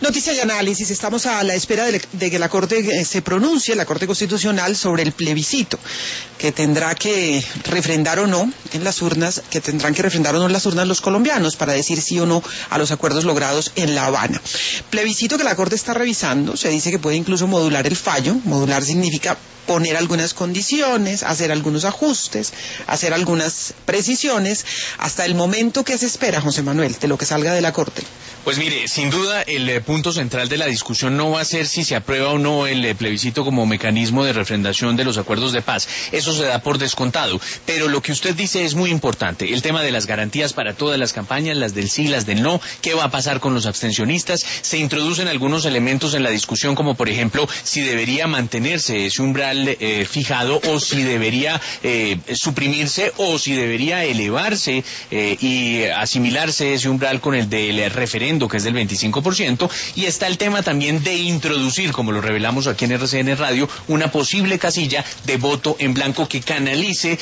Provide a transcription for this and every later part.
Noticia y análisis. Estamos a la espera de que la Corte se pronuncie, la Corte Constitucional, sobre el plebiscito que tendrá que refrendar o no en las urnas, que tendrán que refrendar o no en las urnas los colombianos para decir sí o no a los acuerdos logrados en La Habana. Plebiscito que la Corte está revisando, se dice que puede incluso modular el fallo. Modular significa poner algunas condiciones, hacer algunos ajustes, hacer algunas precisiones, hasta el momento que se espera, José Manuel, de lo que salga de la Corte. Pues mire, sin duda el punto central de la discusión no va a ser si se aprueba o no el plebiscito como mecanismo de refrendación de los acuerdos de paz. Eso se da por descontado. Pero lo que usted dice es muy importante. El tema de las garantías para todas las campañas, las del sí, las del no. ¿Qué va a pasar con los abstencionistas? Se introducen algunos elementos en la discusión, como por ejemplo, si debería mantenerse ese umbral fijado o si debería suprimirse o si debería elevarse y asimilarse ese umbral con el del referendo, que es del 25%, y está el tema también de introducir, como lo revelamos aquí en RCN Radio, una posible casilla de voto en blanco que canalice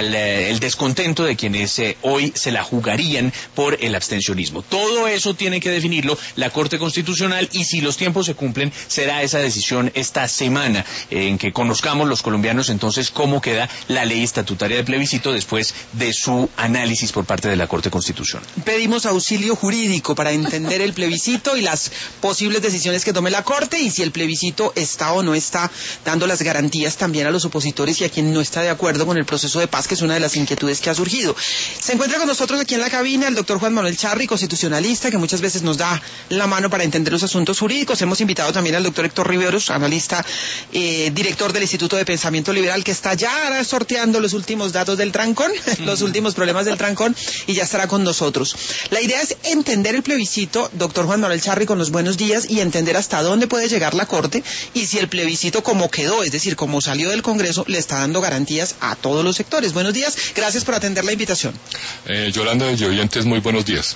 el descontento de quienes hoy se la jugarían por el abstencionismo. Todo eso tiene que definirlo la Corte Constitucional, y si los tiempos se cumplen, será esa decisión esta semana en que conozcamos los colombianos entonces cómo queda la ley estatutaria de plebiscito después de su análisis por parte de la Corte Constitucional. Pedimos auxilio jurídico para entender el plebiscito y las posibles decisiones que tome la Corte, y si el plebiscito está o no está dando las garantías también a los opositores y a quien no está de acuerdo con el proceso de paz, que es una de las inquietudes que ha surgido. Se encuentra con nosotros aquí en la cabina el doctor Juan Manuel Charri, constitucionalista, que muchas veces nos da la mano para entender los asuntos jurídicos. Hemos invitado también al doctor Héctor Riveros, analista, director del Instituto de Pensamiento Liberal, que está ya sorteando los últimos datos del trancón, los últimos problemas del trancón, y ya estará con nosotros. La idea es entender el plebiscito, doctor Juan Manuel Charri, con los buenos días, y entender hasta dónde puede llegar la Corte y si el plebiscito como quedó, es decir, como salió del Congreso, le está dando garantías a todos los sectores. Buenos días, gracias por atender la invitación. Yolanda y oyentes, muy buenos días.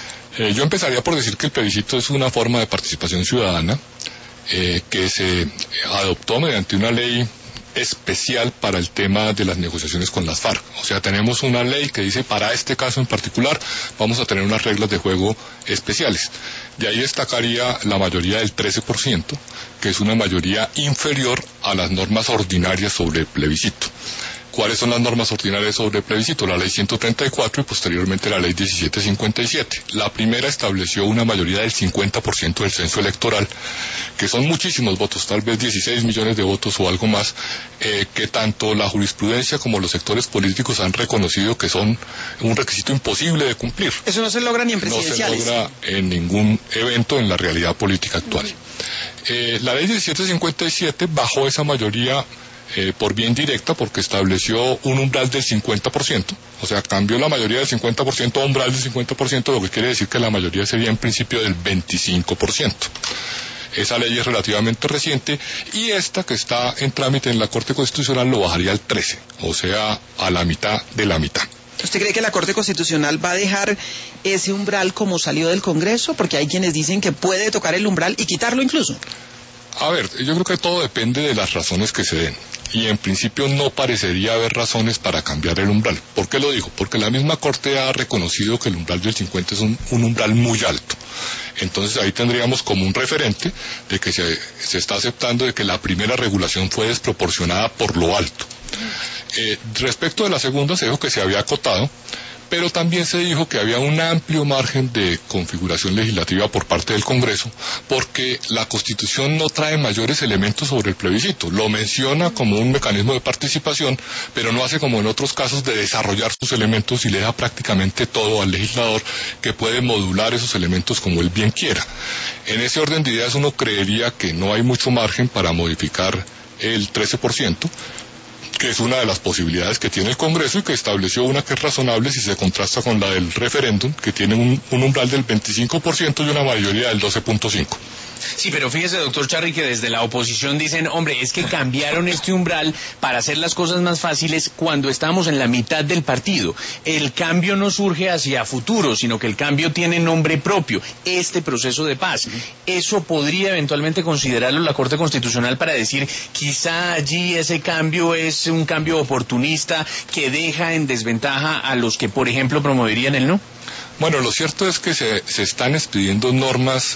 Yo empezaría por decir que el plebiscito es una forma de participación ciudadana que se adoptó mediante una ley especial para el tema de las negociaciones con las FARC. O sea, tenemos una ley que dice, para este caso en particular, vamos a tener unas reglas de juego especiales. De ahí destacaría la mayoría del 13%, que es una mayoría inferior a las normas ordinarias sobre el plebiscito. ¿Cuáles son las normas ordinarias sobre el plebiscito? La ley 134 y posteriormente la ley 1757. La primera estableció una mayoría del 50% del censo electoral, que son muchísimos votos, tal vez 16 millones de votos o algo más, que tanto la jurisprudencia como los sectores políticos han reconocido que son un requisito imposible de cumplir. Eso no se logra ni en presidenciales. No se logra en ningún evento en la realidad política actual. La ley 1757 bajó esa mayoría por vía indirecta, porque estableció un umbral del 50%, o sea, cambió la mayoría del 50% a umbral del 50%, lo que quiere decir que la mayoría sería en principio del 25%. Esa ley es relativamente reciente, y esta que está en trámite en la Corte Constitucional lo bajaría al 13%, o sea, a la mitad de la mitad. ¿Usted cree que la Corte Constitucional va a dejar ese umbral como salió del Congreso? Porque hay quienes dicen que puede tocar el umbral y quitarlo incluso. A ver, yo creo que todo depende de las razones que se den, y en principio no parecería haber razones para cambiar el umbral. ¿Por qué lo digo? Porque la misma Corte ha reconocido que el umbral del 50 es un umbral muy alto. Entonces ahí tendríamos como un referente de que se está aceptando de que la primera regulación fue desproporcionada por lo alto. Respecto de la segunda, se dijo que se había acotado, pero también se dijo que había un amplio margen de configuración legislativa por parte del Congreso, porque la Constitución no trae mayores elementos sobre el plebiscito. Lo menciona como un mecanismo de participación, pero no hace como en otros casos de desarrollar sus elementos, y le da prácticamente todo al legislador, que puede modular esos elementos como él bien quiera. En ese orden de ideas uno creería que no hay mucho margen para modificar el 13%, que es una de las posibilidades que tiene el Congreso, y que estableció una que es razonable si se contrasta con la del referéndum, que tiene un umbral del 25% y una mayoría del 12.5%. Sí, pero fíjese, doctor Charri, que desde la oposición dicen, hombre, es que cambiaron este umbral para hacer las cosas más fáciles cuando estamos en la mitad del partido. El cambio no surge hacia futuro, sino que el cambio tiene nombre propio, este proceso de paz. Eso podría eventualmente considerarlo la Corte Constitucional para decir, quizá allí ese cambio es un cambio oportunista que deja en desventaja a los que, por ejemplo, promoverían el no. Bueno, lo cierto es que se están expidiendo normas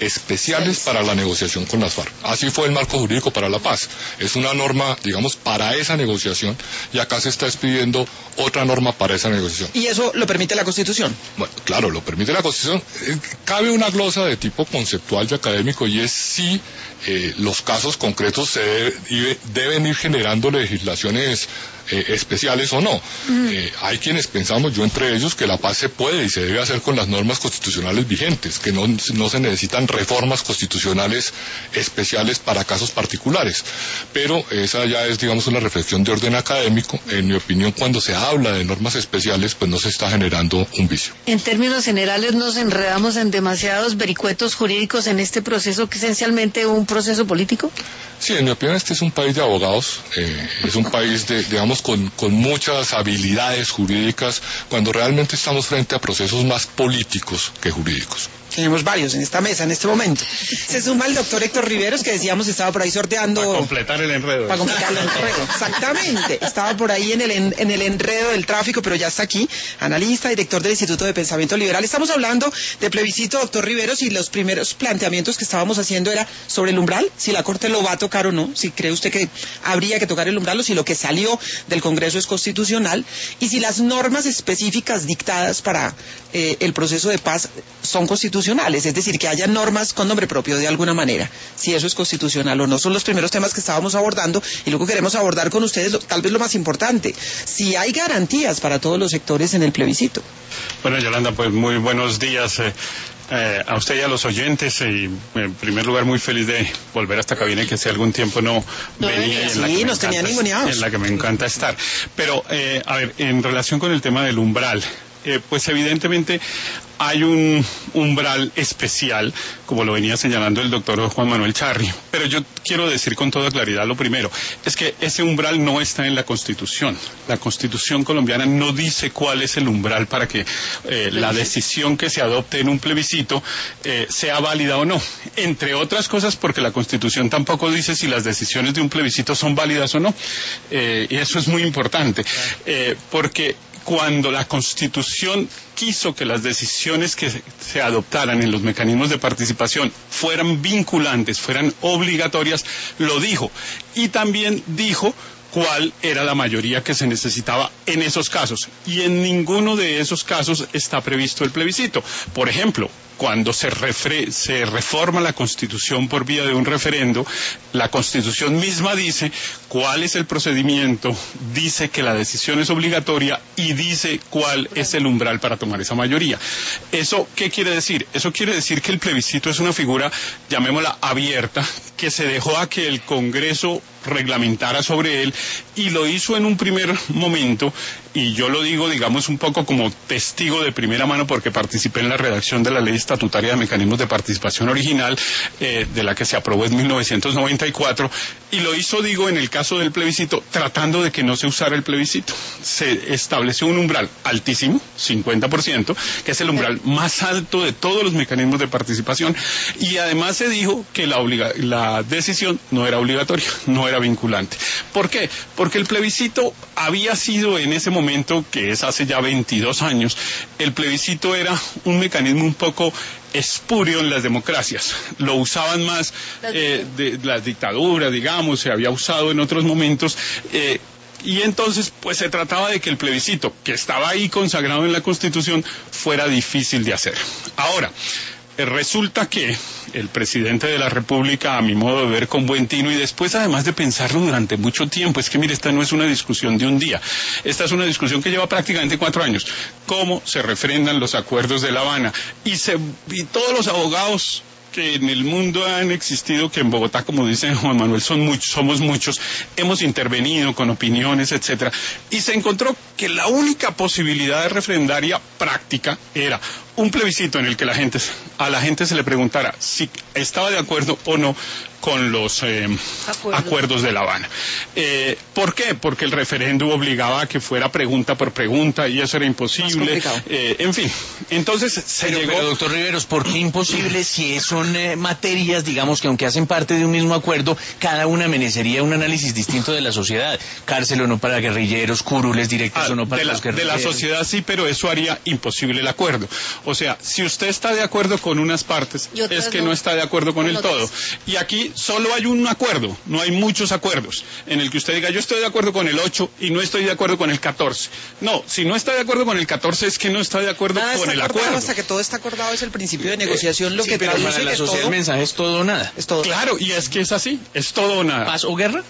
especiales para la negociación con las FARC. Así fue el marco jurídico para la paz. Es una norma, digamos, para esa negociación, y acá se está expidiendo otra norma para esa negociación. ¿Y eso lo permite la Constitución? Bueno, claro, lo permite la Constitución. Cabe una glosa de tipo conceptual y académico, y es si los casos concretos deben ir generando legislaciones especiales o no. Hay quienes pensamos, yo entre ellos, que la paz se puede y se debe hacer con las normas constitucionales vigentes, que no se necesitan reformas constitucionales especiales para casos particulares. Pero esa ya es, digamos, una reflexión de orden académico. En mi opinión, cuando se habla de normas especiales, pues no se está generando un vicio. En términos generales, nos enredamos en demasiados vericuetos jurídicos en este proceso, que es esencialmente un proceso político. Sí, en mi opinión, este es un país de abogados, es un país digamos, con muchas habilidades jurídicas, cuando realmente estamos frente a procesos más políticos que jurídicos. Tenemos varios en esta mesa en este momento. Se suma el doctor Héctor Riveros, que decíamos estaba por ahí sorteando... Para completar el enredo. Para completar el enredo, exactamente. Estaba por ahí en el enredo del tráfico, pero ya está aquí. Analista, director del Instituto de Pensamiento Liberal. Estamos hablando de plebiscito, doctor Riveros, y los primeros planteamientos que estábamos haciendo era sobre el umbral, si la Corte lo va a tocar o no, si cree usted que habría que tocar el umbral, o si lo que salió del Congreso es constitucional, y si las normas específicas dictadas para el proceso de paz son constitucionales, es decir, que haya normas con nombre propio de alguna manera, si eso es constitucional o no. Son los primeros temas que estábamos abordando, y luego queremos abordar con ustedes tal vez lo más importante, si hay garantías para todos los sectores en el plebiscito. Bueno, Yolanda, pues muy buenos días a usted y a los oyentes, y en primer lugar muy feliz de volver a esta cabina, que hace algún tiempo no venía, sí, nos tenían ninguneados, en la que me encanta estar. Pero, a ver, en relación con el tema del umbral, pues evidentemente hay un umbral especial, como lo venía señalando el doctor Juan Manuel Charri, pero yo quiero decir con toda claridad lo primero, es que ese umbral no está en la Constitución. La Constitución colombiana no dice cuál es el umbral para que la decisión que se adopte en un plebiscito sea válida o no. Entre otras cosas porque la Constitución tampoco dice si las decisiones de un plebiscito son válidas o no. Y eso es muy importante, porque cuando la Constitución quiso que las decisiones que se adoptaran en los mecanismos de participación fueran vinculantes, fueran obligatorias, lo dijo. Y también dijo cuál era la mayoría que se necesitaba en esos casos. Y en ninguno de esos casos está previsto el plebiscito. Por ejemplo, cuando se reforma la Constitución por vía de un referendo, la Constitución misma dice cuál es el procedimiento, dice que la decisión es obligatoria y dice cuál es el umbral para tomar esa mayoría. ¿Eso qué quiere decir? Eso quiere decir que el plebiscito es una figura, llamémosla abierta, que se dejó a que el Congreso reglamentara sobre él, y lo hizo en un primer momento, y yo lo digo, digamos, un poco como testigo de primera mano, porque participé en la redacción de la Ley Estatutaria de Mecanismos de Participación original, de la que se aprobó en 1994, y lo hizo, digo, en el caso del plebiscito, tratando de que no se usara el plebiscito. Se estableció un umbral altísimo, 50%, que es el umbral más alto de todos los mecanismos de participación, y además se dijo que la decisión no era obligatoria, no era vinculante. ¿Por qué? Porque el plebiscito había sido en ese momento, que es hace ya 22 años, el plebiscito era un mecanismo un poco espurio en las democracias. Lo usaban más de las dictaduras, digamos, se había usado en otros momentos, y entonces pues se trataba de que el plebiscito, que estaba ahí consagrado en la Constitución, fuera difícil de hacer. Ahora, resulta que el presidente de la República, a mi modo de ver, con buen tino, y después además de pensarlo durante mucho tiempo, es que mire, esta no es una discusión de un día, esta es una discusión que lleva prácticamente 4 años, cómo se refrendan los acuerdos de La Habana, y todos los abogados que en el mundo han existido, que en Bogotá, como dice Juan Manuel, somos muchos, hemos intervenido con opiniones, etcétera, y se encontró que la única posibilidad de refrendaria práctica era un plebiscito en el que a la gente se le preguntara si estaba de acuerdo o no con los acuerdos de La Habana. ¿Por qué? Porque el referéndum obligaba a que fuera pregunta por pregunta, y eso era imposible. En fin, entonces Pero, doctor Riveros, ¿por qué imposible si son materias, digamos, que aunque hacen parte de un mismo acuerdo, cada una merecería un análisis distinto de la sociedad? Cárcel o no para guerrilleros, curules directos o no para los guerrilleros. De la sociedad sí, pero eso haría imposible el acuerdo. O sea, si usted está de acuerdo con unas partes, es que no está de acuerdo con el todo. Y aquí solo hay un acuerdo, no hay muchos acuerdos, en el que usted diga, yo estoy de acuerdo con el 8 y no estoy de acuerdo con el 14. No, si no está de acuerdo con el 14 es que no está de acuerdo con el acuerdo. Hasta que todo está acordado es el principio de negociación, lo que pero traduce para la que sociedad todo, el mensaje es todo o nada. es todo. Claro, y es que es así, es todo o nada. ¿Paz o guerra?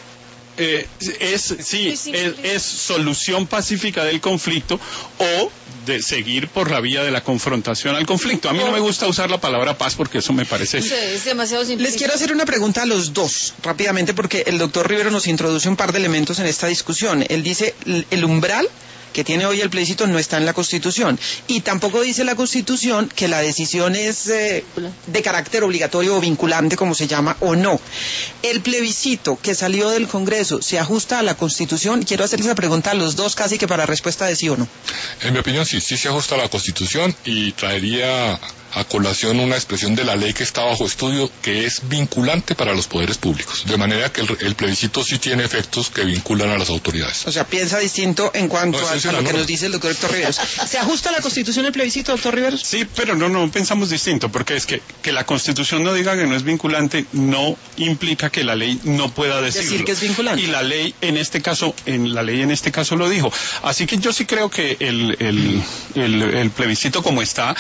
Es solución pacífica del conflicto o de seguir por la vía de la confrontación al conflicto. A mí no me gusta usar la palabra paz porque eso me parece... Es demasiado simple. Les quiero hacer una pregunta a los dos, rápidamente, porque el doctor Rivero nos introduce un par de elementos en esta discusión. Él dice, el umbral que tiene hoy el plebiscito no está en la Constitución. Y tampoco dice la Constitución que la decisión es de carácter obligatorio o vinculante, como se llama, o no. ¿El plebiscito que salió del Congreso se ajusta a la Constitución? Quiero hacerles esa pregunta a los dos casi que para respuesta de sí o no. En mi opinión sí se ajusta a la Constitución y traería a colación una expresión de la ley que está bajo estudio que es vinculante para los poderes públicos, de manera que el plebiscito sí tiene efectos que vinculan a las autoridades. O sea, piensa distinto en cuanto a lo que nos dice el doctor Héctor Riveros. ¿Se ajusta a la Constitución el plebiscito, doctor Riveros? Sí, pero no pensamos distinto, porque es que la Constitución no diga que no es vinculante no implica que la ley no pueda decirlo. Decir que es vinculante. Y la ley en este caso lo dijo. Así que yo sí creo que el plebiscito como está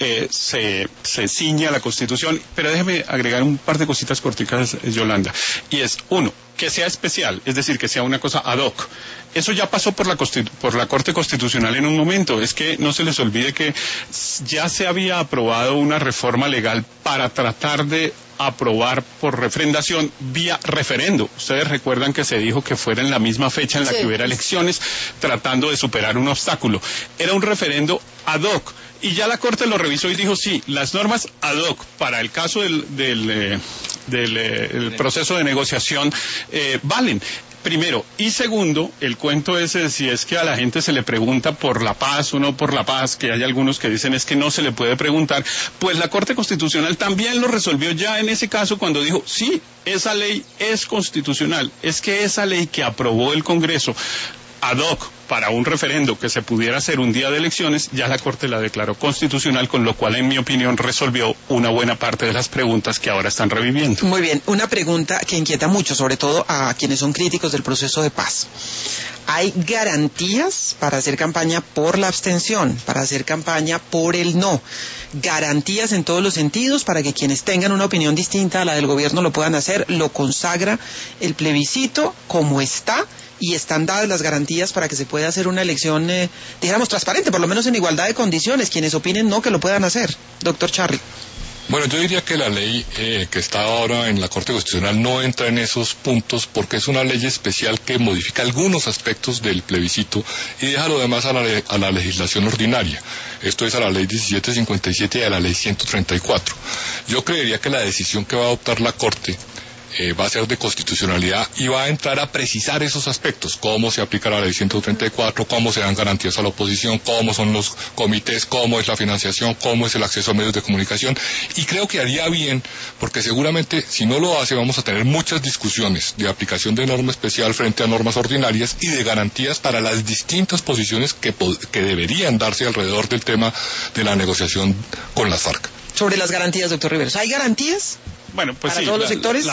se ciñe a la Constitución, pero déjeme agregar un par de cositas corticas, Yolanda, y es, uno, que sea especial, es decir, que sea una cosa ad hoc. Eso ya pasó por la Corte Constitucional en un momento. Es que no se les olvide que ya se había aprobado una reforma legal para tratar de aprobar por refrendación vía referendo. Ustedes recuerdan que se dijo que fuera en la misma fecha en la que hubiera elecciones, tratando de superar un obstáculo. Era un referendo ad hoc. Y ya la Corte lo revisó y dijo, sí, las normas ad hoc para el caso del proceso de negociación valen. Primero. Y segundo, el cuento ese de si es que a la gente se le pregunta por la paz o no por la paz, que hay algunos que dicen es que no se le puede preguntar, pues la Corte Constitucional también lo resolvió ya en ese caso cuando dijo, sí, esa ley es constitucional. Es que esa ley que aprobó el Congreso ad hoc para un referendo que se pudiera hacer un día de elecciones, ya la Corte la declaró constitucional, con lo cual, en mi opinión, resolvió una buena parte de las preguntas que ahora están reviviendo. Muy bien, una pregunta que inquieta mucho, sobre todo a quienes son críticos del proceso de paz. ¿Hay garantías para hacer campaña por la abstención, para hacer campaña por el no? Garantías en todos los sentidos para que quienes tengan una opinión distinta a la del gobierno lo puedan hacer. Lo consagra el plebiscito como está, y están dadas las garantías para que se pueda hacer una elección, dijéramos, transparente, por lo menos en igualdad de condiciones. Quienes opinen no, que lo puedan hacer. Doctor Charri. Bueno, yo diría que la ley que está ahora en la Corte Constitucional no entra en esos puntos porque es una ley especial que modifica algunos aspectos del plebiscito y deja lo demás a la legislación ordinaria. Esto es a la ley 1757 y a la ley 134. Yo creería que la decisión que va a adoptar la Corte va a ser de constitucionalidad y va a entrar a precisar esos aspectos, cómo se aplica la ley 134, cómo se dan garantías a la oposición, cómo son los comités, cómo es la financiación, cómo es el acceso a medios de comunicación, y creo que haría bien, porque seguramente si no lo hace vamos a tener muchas discusiones de aplicación de norma especial frente a normas ordinarias y de garantías para las distintas posiciones que deberían darse alrededor del tema de la negociación con las FARC. Sobre las garantías, doctor Riveros, ¿hay garantías? Bueno, pues ¿para sí, todos los sectores?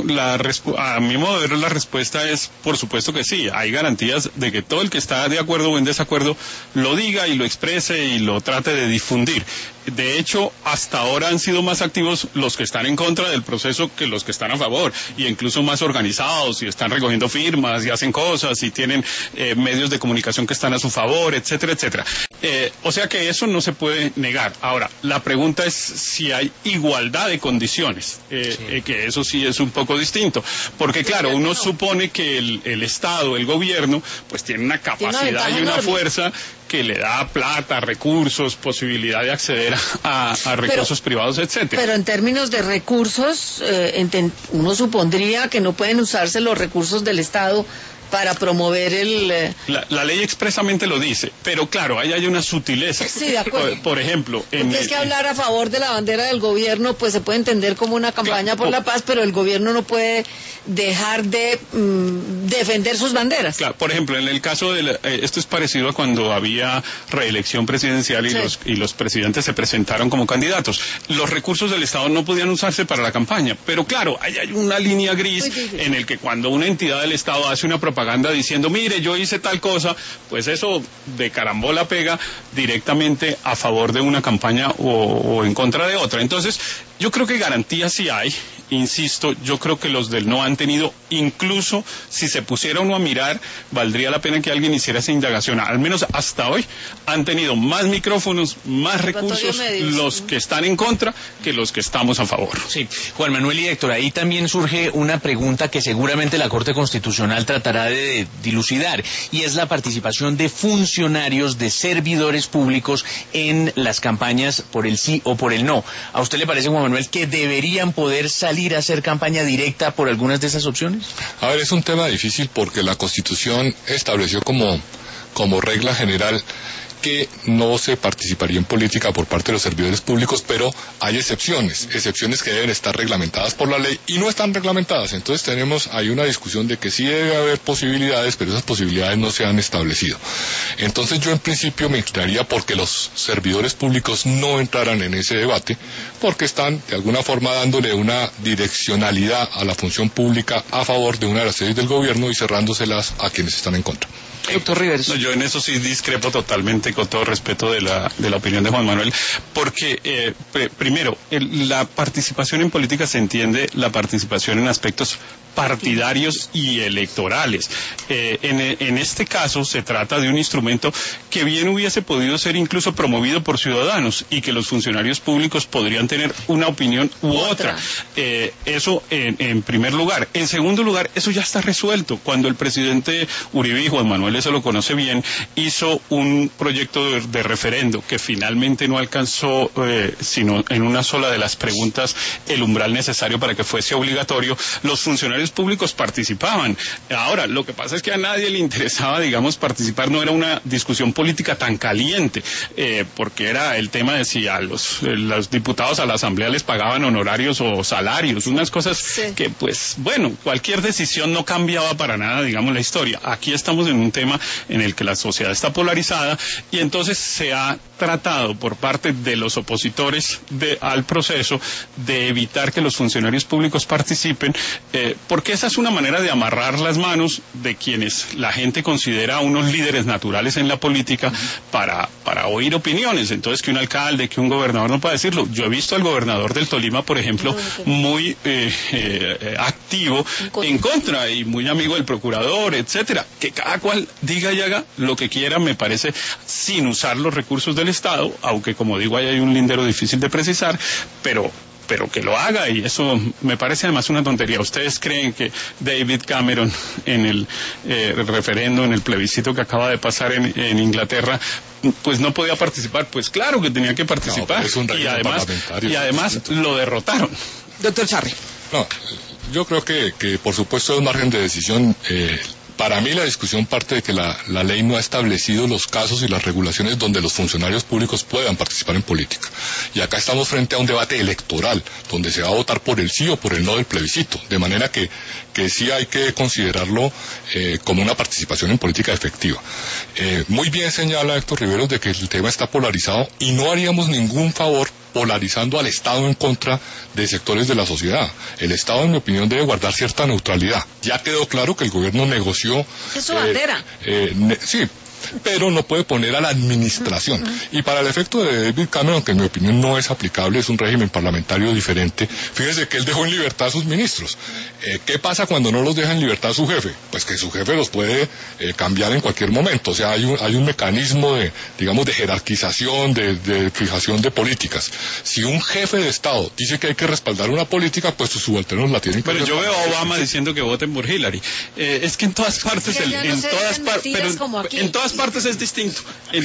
A mi modo de ver, la respuesta es, por supuesto que sí. Hay garantías de que todo el que está de acuerdo o en desacuerdo lo diga y lo exprese y lo trate de difundir. De hecho, hasta ahora han sido más activos los que están en contra del proceso que los que están a favor, y incluso más organizados, y están recogiendo firmas, y hacen cosas, y tienen medios de comunicación que están a su favor, etcétera, etcétera. O sea que eso no se puede negar. Ahora, la pregunta es si hay igualdad de condiciones, que eso sí es un poco distinto, porque claro, uno supone que el Estado, el gobierno, pues tiene una capacidad y una fuerza que le da plata, recursos, posibilidad de acceder a recursos privados, etcétera. Pero en términos de recursos, uno supondría que no pueden usarse los recursos del Estado para promover el... La ley expresamente lo dice, pero claro, ahí hay una sutileza. Sí, de acuerdo. Por ejemplo... Porque es que hablar a favor de la bandera del gobierno, pues se puede entender como una campaña por la paz, pero el gobierno no puede dejar de defender sus banderas. Claro, por ejemplo, en el caso de... esto es parecido a cuando había reelección presidencial y los presidentes se presentaron como candidatos. Los recursos del Estado no podían usarse para la campaña, pero claro, ahí hay una línea gris en el que cuando una entidad del Estado hace una propaganda diciendo, mire, yo hice tal cosa, pues eso de carambola pega directamente a favor de una campaña o en contra de otra. Entonces, yo creo que garantías sí hay, insisto, yo creo que los del no han tenido, incluso si se pusiera uno a mirar, valdría la pena que alguien hiciera esa indagación. Al menos hasta hoy han tenido más micrófonos, más recursos los que están en contra que los que estamos a favor. Sí, Juan Manuel y Héctor, ahí también surge una pregunta que seguramente la Corte Constitucional tratará de dilucidar, y es la participación de funcionarios, de servidores públicos en las campañas por el sí o por el no. ¿A usted le parece, Juan Manuel, que deberían poder salir a hacer campaña directa por algunas de esas opciones? A ver, es un tema difícil porque la Constitución estableció como regla general que no se participaría en política por parte de los servidores públicos, pero hay excepciones que deben estar reglamentadas por la ley y no están reglamentadas. Entonces hay una discusión de que sí debe haber posibilidades, pero esas posibilidades no se han establecido. Entonces yo en principio me inclinaría porque los servidores públicos no entraran en ese debate, porque están de alguna forma dándole una direccionalidad a la función pública a favor de una de las leyes del gobierno y cerrándoselas a quienes están en contra. Doctor Rivers. No, yo en eso sí discrepo totalmente, con todo respeto de la opinión de Juan Manuel, porque primero, la participación en política se entiende la participación en aspectos partidarios y electorales. En este caso se trata de un instrumento que bien hubiese podido ser incluso promovido por ciudadanos y que los funcionarios públicos podrían tener una opinión u otra. Eso en primer lugar. En segundo lugar, eso ya está resuelto. Cuando el presidente Uribe, y Juan Manuel eso lo conoce bien, hizo un proyecto de referendo que finalmente no alcanzó, sino en una sola de las preguntas, el umbral necesario para que fuese obligatorio, los funcionarios públicos participaban. Ahora, lo que pasa es que a nadie le interesaba, digamos, participar, no era una discusión política tan caliente, porque era el tema de si a los diputados a la Asamblea les pagaban honorarios o salarios, unas cosas que, pues, bueno, cualquier decisión no cambiaba para nada, digamos, la historia. Aquí estamos en un tema en el que la sociedad está polarizada y entonces se ha tratado por parte de los opositores al proceso de evitar que los funcionarios públicos participen, porque esa es una manera de amarrar las manos de quienes la gente considera unos líderes naturales en la política para oír opiniones. Entonces, que un alcalde, que un gobernador no pueda decirlo. Yo he visto al gobernador del Tolima, por ejemplo, muy activo en contra y muy amigo del procurador, etcétera. Que cada cual diga y haga lo que quiera, me parece, sin usar los recursos del Estado, aunque como digo, ahí hay un lindero difícil de precisar, pero que lo haga, y eso me parece además una tontería. ¿Ustedes creen que David Cameron en el referendo, en el plebiscito que acaba de pasar en Inglaterra, pues no podía participar? Pues claro que tenía que participar, y además lo derrotaron. Doctor Charri. No, yo creo que por supuesto es margen de decisión. Para mí la discusión parte de que la ley no ha establecido los casos y las regulaciones donde los funcionarios públicos puedan participar en política. Y acá estamos frente a un debate electoral, donde se va a votar por el sí o por el no del plebiscito. De manera que sí hay que considerarlo como una participación en política efectiva. Muy bien señala Héctor Riveros de que el tema está polarizado y no haríamos ningún favor polarizando al Estado en contra de sectores de la sociedad. El Estado, en mi opinión, debe guardar cierta neutralidad. Ya quedó claro que el gobierno negoció... Es su bandera. Sí, pero no puede poner a la administración. Y para el efecto de David Cameron, que en mi opinión no es aplicable, es un régimen parlamentario diferente, fíjese que él dejó en libertad a sus ministros. ¿Qué pasa cuando no los deja en libertad su jefe? Pues que su jefe los puede cambiar en cualquier momento. O sea, hay un mecanismo de jerarquización, de fijación de políticas. Si un jefe de Estado dice que hay que respaldar una política, pues sus subalternos la tienen que respaldar. Pero yo veo a Obama diciendo que voten por Hillary. Es que en todas partes, en todas todas partes es distinto.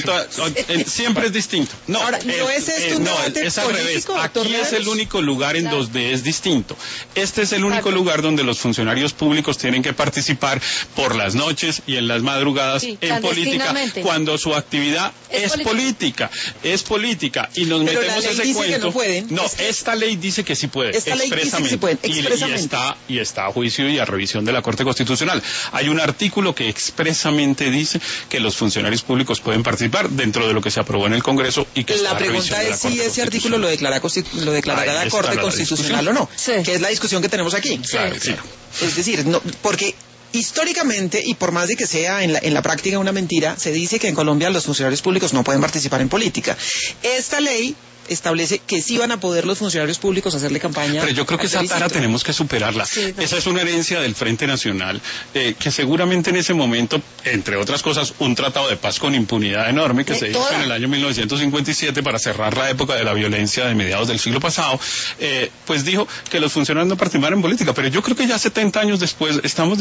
Siempre es distinto. No, ahora, ¿no es esto un debate es al revés. político, doctor Aquí es Riveros? el único lugar en donde es distinto. Este es el único lugar donde los funcionarios públicos tienen que participar por las noches y en las madrugadas en política, cuando su actividad es política. Es política. Y nos pero metemos la ley ese dice cuento. Que no pueden. No, esta ley dice que sí puede. Esta ley dice que sí pueden, expresamente. Y está a juicio y a revisión de la Corte Constitucional. Hay un artículo que expresamente dice que los funcionarios públicos pueden participar dentro de lo que se aprobó en el Congreso y que la pregunta es si ese artículo lo declarará la Corte Constitucional o no, que es la discusión que tenemos aquí. Claro. Es decir, no, porque históricamente, y por más de que sea en la práctica una mentira, se dice que en Colombia los funcionarios públicos no pueden participar en política. Esta ley establece que sí van a poder los funcionarios públicos hacerle campaña. Pero yo creo que esa tara tenemos que superarla. Sí, esa es una herencia del Frente Nacional, que seguramente en ese momento, entre otras cosas, un tratado de paz con impunidad enorme que se hizo en el año 1957 para cerrar la época de la violencia de mediados del siglo pasado, pues dijo que los funcionarios no participaran en política. Pero yo creo que ya 70 años después estamos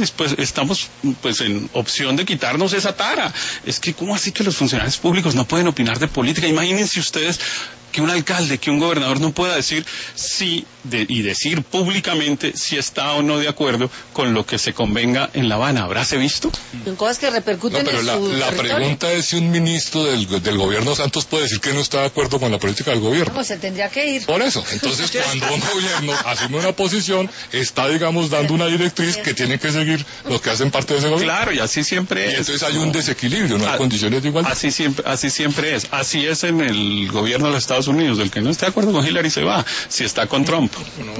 pues en opción de quitarnos esa tara. Es que ¿cómo así que los funcionarios públicos no pueden opinar de política? Imagínense ustedes que un alcalde, que un gobernador no pueda decir sí y decir públicamente si está o no de acuerdo con lo que se convenga en La Habana. ¿Habráse visto? Son cosas que repercuten pero en la territorio. pregunta es si un ministro del gobierno Santos puede decir que no está de acuerdo con la política del gobierno. Pues se tendría que ir. Por eso, entonces cuando un gobierno asume una posición, está, digamos, dando una directriz que tienen que seguir los que hacen parte de ese gobierno. Claro, y así siempre es. Y entonces hay un desequilibrio, no hay condiciones de igualdad. Así siempre es. Así es en el gobierno de los Estados Unidos. El que no esté de acuerdo con Hillary se va, si está con Trump.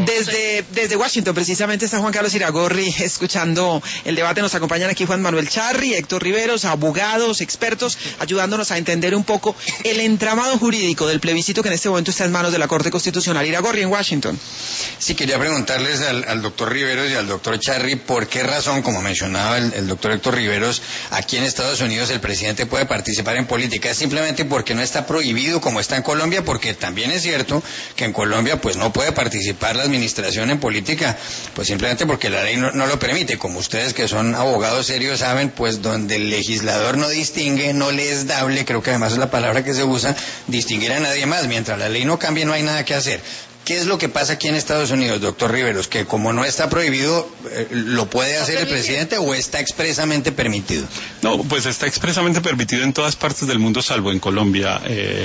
Desde Washington, precisamente, está Juan Carlos Iragorri escuchando el debate. Nos acompañan aquí Juan Manuel Charri, Héctor Riveros, abogados, expertos, ayudándonos a entender un poco el entramado jurídico del plebiscito que en este momento está en manos de la Corte Constitucional. Iragorri, en Washington. Sí, quería preguntarles al doctor Riveros y al doctor Charri por qué razón, como mencionaba el doctor Héctor Riveros, aquí en Estados Unidos el presidente puede participar en política. ¿Es simplemente porque no está prohibido como está en Colombia? Porque también es cierto que en Colombia pues no puede participar la administración en política, pues simplemente porque la ley no lo permite. Como ustedes que son abogados serios saben, pues donde el legislador no distingue, no le es dable, creo que además es la palabra que se usa, distinguir a nadie más. Mientras la ley no cambie no hay nada que hacer. ¿Qué es lo que pasa aquí en Estados Unidos, doctor Riveros? Que como no está prohibido, ¿lo puede hacer el presidente o está expresamente permitido? No, pues está expresamente permitido en todas partes del mundo, salvo en Colombia,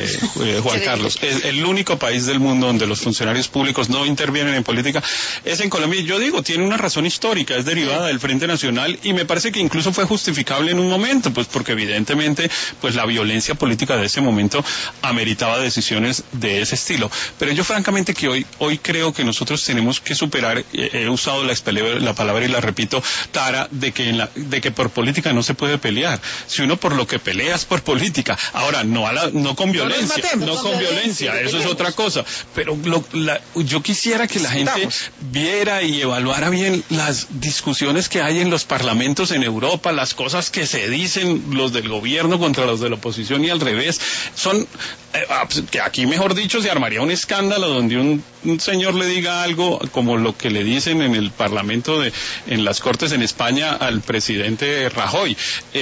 Juan Carlos. El único país del mundo donde los funcionarios públicos no intervienen en política es en Colombia. Y yo digo, tiene una razón histórica, es derivada del Frente Nacional y me parece que incluso fue justificable en un momento, pues porque evidentemente pues la violencia política de ese momento ameritaba decisiones de ese estilo. Pero yo francamente que hoy creo que nosotros tenemos que superar, he usado la palabra y la repito, tara, de que por política no se puede pelear. Si uno por lo que pelea es por política. Ahora, no con violencia, no con violencia, eso es otra cosa. Pero yo quisiera que la gente viera y evaluara bien las discusiones que hay en los parlamentos en Europa, las cosas que se dicen los del gobierno contra los de la oposición y al revés. Son, que aquí mejor dicho se armaría un escándalo donde un señor le diga algo como lo que le dicen en el Parlamento en las Cortes en España al presidente Rajoy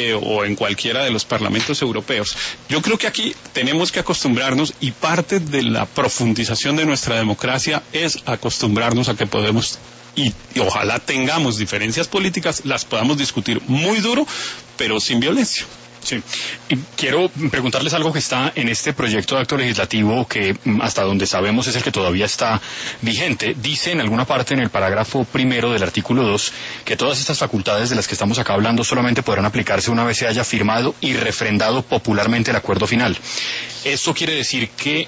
o en cualquiera de los parlamentos europeos. Yo creo que aquí tenemos que acostumbrarnos y parte de la profundización de nuestra democracia es acostumbrarnos a que podemos y ojalá tengamos diferencias políticas, las podamos discutir muy duro, pero sin violencia. Sí, y quiero preguntarles algo que está en este proyecto de acto legislativo que hasta donde sabemos es el que todavía está vigente. Dice en alguna parte en el parágrafo primero del artículo 2 que todas estas facultades de las que estamos acá hablando solamente podrán aplicarse una vez se haya firmado y refrendado popularmente el acuerdo final. ¿Esto quiere decir que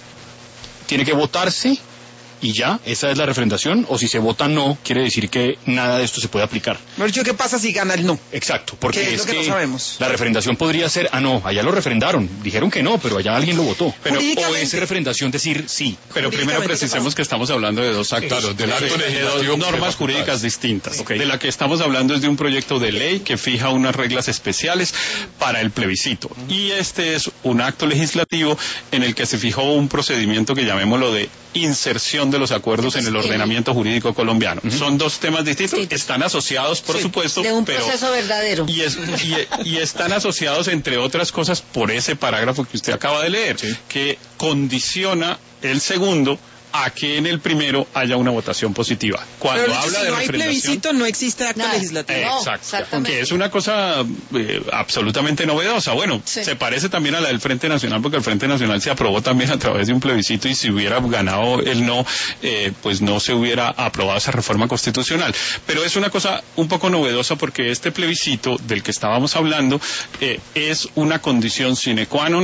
tiene que votarse y ya, esa es la refrendación, o si se vota no, quiere decir que nada de esto se puede aplicar? ¿Qué pasa si gana el no? Exacto, porque ¿Qué es lo que no sabemos? La refrendación podría ser, no, allá lo refrendaron, dijeron que no, pero allá alguien lo votó. Pero, o es refrendación decir sí. Pero primero precisemos que estamos hablando de dos actos, de dos normas jurídicas distintas. Okay. De la que estamos hablando es de un proyecto de ley que fija unas reglas especiales para el plebiscito. Y este es un acto legislativo en el que se fijó un procedimiento que llamémoslo de inserción de los acuerdos en el ordenamiento jurídico colombiano. Son dos temas distintos, están asociados, por supuesto, de un pero proceso verdadero. Y están asociados, entre otras cosas, por ese parágrafo que usted acaba de leer, que condiciona el segundo a que en el primero haya una votación positiva. Cuando pero habla si de no hay plebiscito, no existe acto legislativo. Exacto. Que es una cosa absolutamente novedosa. Bueno, se parece también a la del Frente Nacional, porque el Frente Nacional se aprobó también a través de un plebiscito, y si hubiera ganado el no, pues no se hubiera aprobado esa reforma constitucional. Pero es una cosa un poco novedosa, porque este plebiscito del que estábamos hablando es una condición sine qua non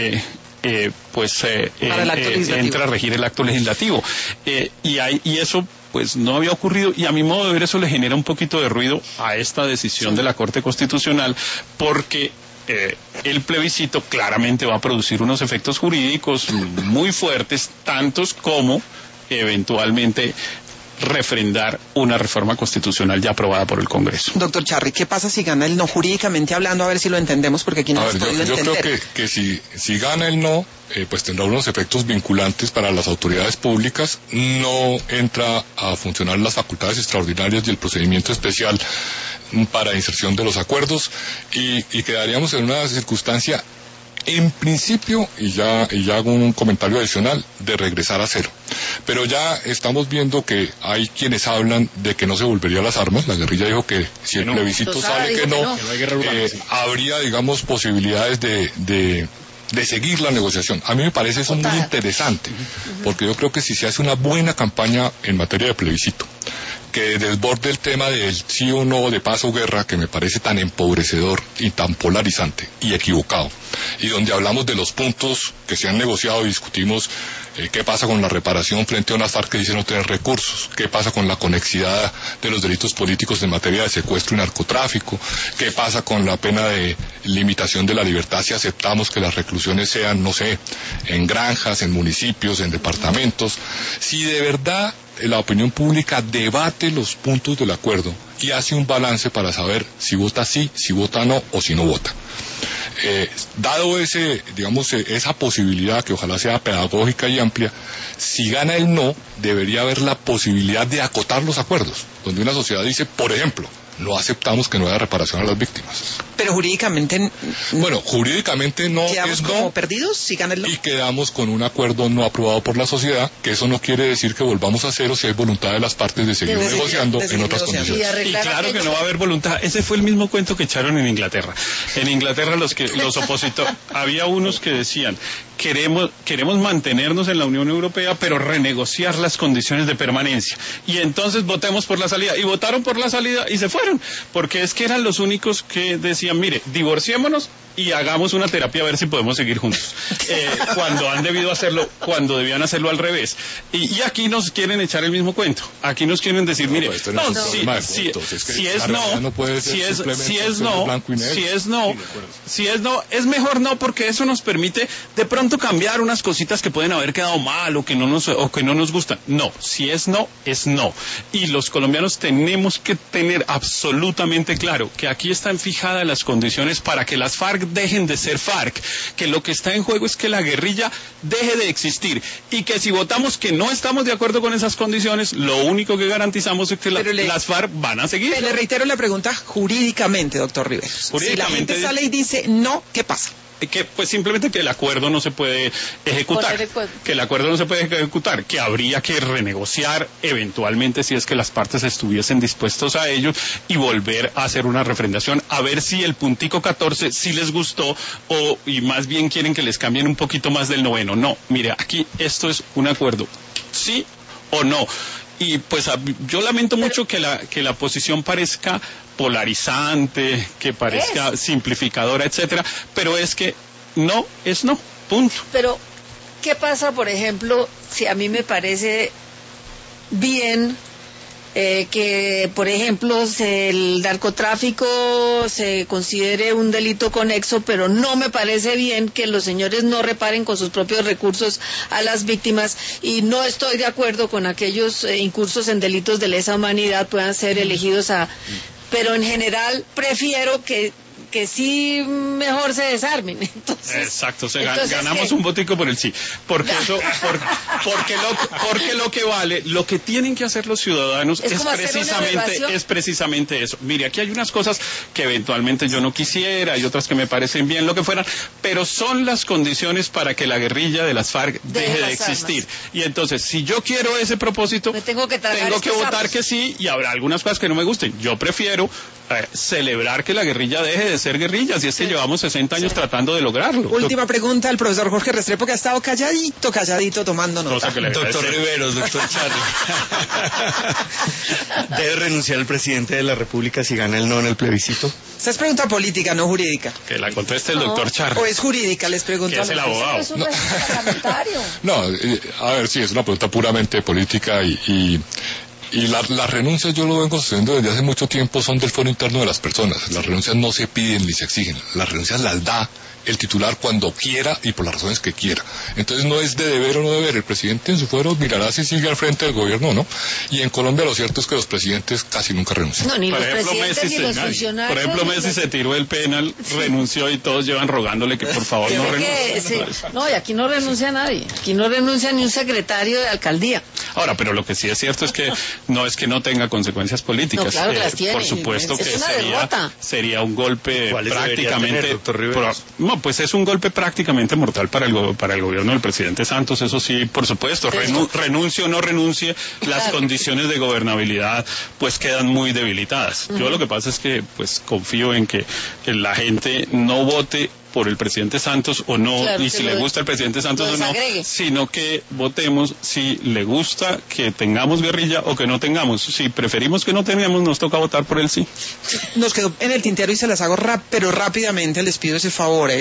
entra a regir el acto legislativo, y eso pues no había ocurrido, y a mi modo de ver eso le genera un poquito de ruido a esta decisión de la Corte Constitucional, porque el plebiscito claramente va a producir unos efectos jurídicos muy fuertes, tantos como eventualmente refrendar una reforma constitucional ya aprobada por el Congreso. Doctor Charri, ¿qué pasa si gana el no, jurídicamente hablando? A ver si lo entendemos, porque aquí no hemos podido entender. Yo creo que si gana el no, pues tendrá unos efectos vinculantes para las autoridades públicas. No entra a funcionar las facultades extraordinarias y el procedimiento especial para inserción de los acuerdos, y quedaríamos en una circunstancia, en principio, y ya hago un comentario adicional, de regresar a cero. Pero ya estamos viendo que hay quienes hablan de que no se volvería a las armas. La guerrilla dijo que si el plebiscito sale que no, habría, digamos, posibilidades de seguir la negociación. A mí me parece eso muy interesante, porque yo creo que si se hace una buena campaña en materia de plebiscito, que desborde el tema del sí o no, de paz o guerra, que me parece tan empobrecedor y tan polarizante y equivocado, y donde hablamos de los puntos que se han negociado y discutimos qué pasa con la reparación frente a unas FARC que dicen no tener recursos, qué pasa con la conexidad de los delitos políticos en materia de secuestro y narcotráfico, qué pasa con la pena de limitación de la libertad si aceptamos que las reclusiones sean, no sé, en granjas, en municipios, en departamentos. Si de verdad la opinión pública debate los puntos del acuerdo y hace un balance para saber si vota sí, si vota no o si no vota. Dado esa posibilidad, que ojalá sea pedagógica y amplia, si gana el no, debería haber la posibilidad de acotar los acuerdos, donde una sociedad dice, por ejemplo, no aceptamos que no haya reparación a las víctimas. Pero jurídicamente... Bueno, jurídicamente no ¿quedamos es como no, perdidos si gana el no? y quedamos con un acuerdo no aprobado por la sociedad, que eso no quiere decir que volvamos a cero si hay voluntad de las partes de seguir negociando en otras condiciones. Y claro que no va a haber voluntad. Ese fue el mismo cuento que echaron en Inglaterra. En Inglaterra los opositores, había unos que decían, queremos mantenernos en la Unión Europea, pero renegociar las condiciones de permanencia. Y entonces votemos por la salida. Y votaron por la salida y se fueron, porque es que eran los únicos que decían, mire, divorciémonos y hagamos una terapia a ver si podemos seguir juntos. Cuando han debido hacerlo, cuando debían hacerlo al revés. Y aquí nos quieren echar el mismo cuento. Aquí nos quieren decir, mire, si es no, es mejor no, porque eso nos permite de pronto cambiar unas cositas que pueden haber quedado mal o que no nos gustan. No, si es no, es no. Y los colombianos tenemos que tener absolutamente claro que aquí están fijadas las condiciones para que las FARC dejen de ser FARC, que lo que está en juego es que la guerrilla deje de existir, y que si votamos que no estamos de acuerdo con esas condiciones, lo único que garantizamos es que las FARC van a seguir. Le reitero la pregunta jurídicamente, doctor Riveros. Si la gente sale y dice no, ¿qué pasa? Que pues simplemente que el acuerdo no se puede ejecutar, que habría que renegociar eventualmente si es que las partes estuviesen dispuestos a ello, y volver a hacer una refrendación a ver si el puntico 14 sí les gustó, y más bien quieren que les cambien un poquito más del noveno. No, mire, aquí esto es un acuerdo, sí o no. Y pues yo lamento mucho que la posición parezca polarizante, que parezca simplificadora, etcétera, pero es que no es no, punto. Pero, ¿qué pasa, por ejemplo, si a mí me parece bien que, por ejemplo, el narcotráfico se considere un delito conexo, pero no me parece bien que los señores no reparen con sus propios recursos a las víctimas, y no estoy de acuerdo con aquellos incursos en delitos de lesa humanidad puedan ser elegidos pero en general prefiero que que sí mejor se desarmen. Entonces, exacto, entonces, ganamos ¿qué? un votico por el sí, porque eso, porque lo que vale, lo que tienen que hacer los ciudadanos Es como hacer una evaluación. es precisamente eso. Mire, aquí hay unas cosas que eventualmente yo no quisiera, y otras que me parecen bien, lo que fueran, pero son las condiciones para que la guerrilla de las FARC deje de existir. Y entonces, si yo quiero ese propósito, Me tengo que votar sapos. que sí, y habrá algunas cosas que no me gusten. Yo prefiero celebrar que la guerrilla deje de ser guerrilla, si es que llevamos 60 años tratando de lograrlo. Última pregunta al profesor Jorge Restrepo, que ha estado calladito tomando nota. Cosa que le Doctor agradece. Riveros, doctor Charlie. ¿Debe renunciar el presidente de la República si gana el no en el plebiscito? Esta es pregunta política, no jurídica. Que la conteste el No. doctor Char, O es jurídica, les pregunto. que es a el los dos. abogado. Es un régimen parlamentario. No, a ver, sí, es una pregunta puramente política y las renuncias, yo lo vengo sucediendo desde hace mucho tiempo, son del fuero interno de las personas. Las renuncias no se piden ni se exigen. Las renuncias las da el titular cuando quiera y por las razones que quiera. Entonces no es de deber o no deber. El presidente en su fuero mirará si sigue al frente del gobierno o no. Y en Colombia lo cierto es que los presidentes casi nunca renuncian. No, ni Por los ejemplo, presidentes Messi, ni los nadie. funcionarios. Por ejemplo, ni Messi los- se tiró el penal, renunció y todos llevan rogándole que por favor no renuncie. No, y aquí no renuncia nadie. Aquí no renuncia ni un secretario de alcaldía. Ahora, pero lo que sí es cierto es que no tenga consecuencias políticas. No, claro que las tiene. Por supuesto Es que una derrota. sería un golpe ¿Cuáles debería prácticamente... tener, doctor Riveros? No, pues es un golpe prácticamente mortal para el gobierno del presidente Santos, eso sí, por supuesto. Renuncie o no renuncie, las Claro. condiciones de gobernabilidad pues quedan muy debilitadas. Yo lo que pasa es que pues confío en que la gente no vote por el presidente Santos o no, Claro, y que si lo- le gusta el presidente Santos lo o no, desagregue. sino que votemos si le gusta que tengamos guerrilla o que no tengamos. Si preferimos que no tengamos, nos toca votar por el sí. Nos quedó en el tintero y se las hago pero rápidamente les pido ese favor.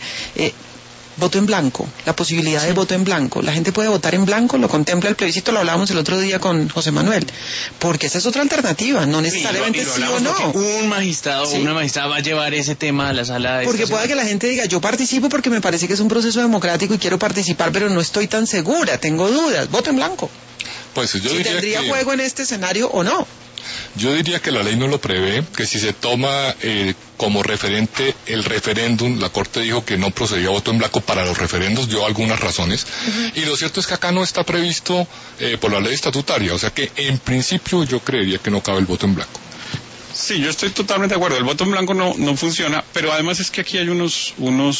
Voto en blanco, la posibilidad de voto en blanco. La gente puede votar en blanco, lo contempla el plebiscito, lo hablábamos el otro día con José Manuel, porque esa es otra alternativa, no necesariamente Y lo sí o hablamos no. porque un magistrado o Sí. una magistrada va a llevar ese tema a la sala de Porque esta pueda que la gente diga, yo participo porque me parece que es un proceso democrático y quiero participar, pero no estoy tan segura, tengo dudas, voto en blanco. Pues yo Si diría tendría que... juego en este escenario o no. Yo diría que la ley no lo prevé, que si se toma como referente el referéndum, la Corte dijo que no procedía a voto en blanco para los referendos, dio algunas razones, y lo cierto es que acá no está previsto por la ley estatutaria, o sea que en principio yo creería que no cabe el voto en blanco. Sí, yo estoy totalmente de acuerdo. El voto en blanco no funciona, pero además es que aquí hay unos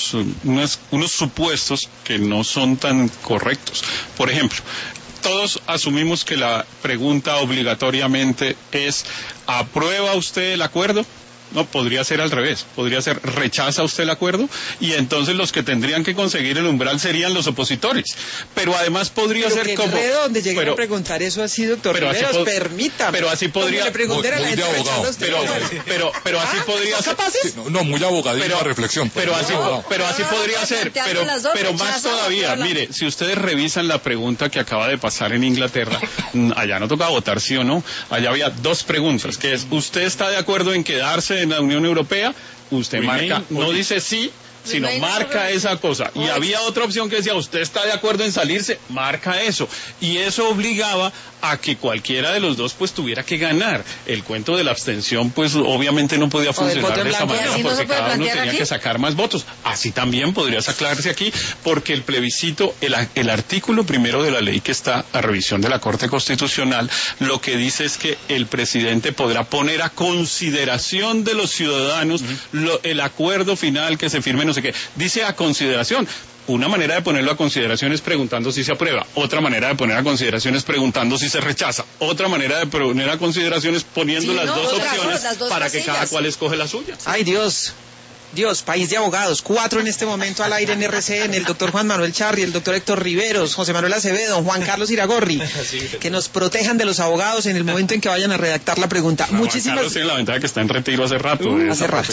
supuestos que no son tan correctos. Por ejemplo, todos asumimos que la pregunta obligatoriamente es, ¿aprueba usted el acuerdo? No, podría ser al revés, podría ser ¿rechaza usted el acuerdo? Y entonces los que tendrían que conseguir el umbral serían los opositores. Pero además podría Pero ser que como... enredo donde llegué pero- a preguntar eso así, doctor pero así Riveros, pod- permítame. pero así podría- Como le pregunté a la muy gente, de abogado, ¿rechaza usted? pero así ¿Ah? podría ¿Son ser... capaces? No, muy abogadilla la reflexión. pero así podría ser, planteando las dos, pero más rechaza, todavía, aprueba. mire, si ustedes revisan la pregunta que acaba de pasar en Inglaterra, allá no tocaba votar sí o no, allá había dos preguntas, que es, ¿usted está de acuerdo en quedarse en la Unión Europea? Usted Remain marca, no dice sí, sino Remain marca or- esa cosa. Y or- había otra opción que decía, ¿usted está de acuerdo en salirse? Marca eso. Y eso obligaba a que cualquiera de los dos pues tuviera que ganar. El cuento de la abstención pues obviamente no podía O del voto funcionar en de esa blanco, manera ¿y así no porque se puede cada uno plantear tenía aquí? que sacar más votos. Así también podría sacarse aquí porque el plebiscito, el artículo primero de la ley que está a revisión de la Corte Constitucional, lo que dice es que el presidente podrá poner a consideración de los ciudadanos el acuerdo final que se firme, no sé qué. Dice a consideración. Una manera de ponerlo a consideración es preguntando si se aprueba. Otra manera de poner a consideración es preguntando si se rechaza. Otra manera de poner a consideración es poniendo Sí, las no, dos otra opciones cosa, las dos para que cada casillas. cual escoge la suya. Ay, Dios, país de abogados, 4 en este momento al aire en RCN, el doctor Juan Manuel Charri, el doctor Héctor Riveros, José Manuel Acevedo, Juan Carlos Iragorri, que nos protejan de los abogados en el momento en que vayan a redactar la pregunta. Juan Muchísimas Carlos tiene la ventaja que está en retiro hace rato. de hace esa rato.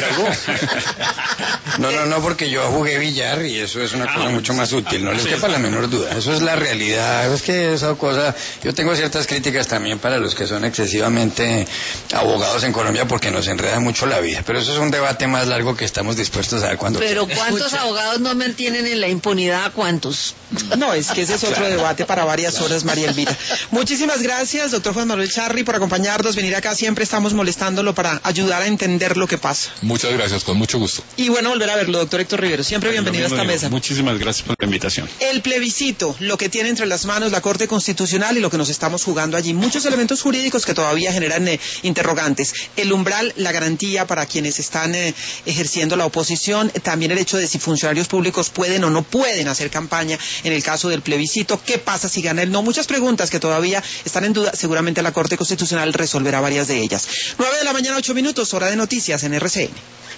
profesión. No, porque yo jugué billar y eso es una cosa bueno, mucho más útil, no les quepa la menor duda. Eso es la realidad. Es que esa cosa, yo tengo ciertas críticas también para los que son excesivamente abogados en Colombia porque nos enreda mucho la vida, pero eso es un debate más largo. algo que estamos dispuestos a ver cuando. Pero ¿cuántos abogados no mantienen en la impunidad a cuántos? No, es que ese es otro debate para varias horas, María Elvira. Muchísimas gracias, doctor Juan Manuel Charri, por acompañarnos, venir acá. Siempre estamos molestándolo para ayudar a entender lo que pasa. Muchas gracias, con mucho gusto. Y bueno, volver a verlo, doctor Héctor Rivero. Siempre bienvenido a esta mesa. Muchísimas gracias por la invitación. El plebiscito, lo que tiene entre las manos la Corte Constitucional y lo que nos estamos jugando allí. Muchos elementos jurídicos que todavía generan interrogantes. El umbral, la garantía para quienes están ejerciendo la oposición, también el hecho de si funcionarios públicos pueden o no pueden hacer campaña en el caso del plebiscito. ¿Qué pasa si gana el no? Muchas preguntas que todavía están en duda. Seguramente la Corte Constitucional resolverá varias de ellas. 9 de la mañana, 8 minutos, hora de noticias en RCN.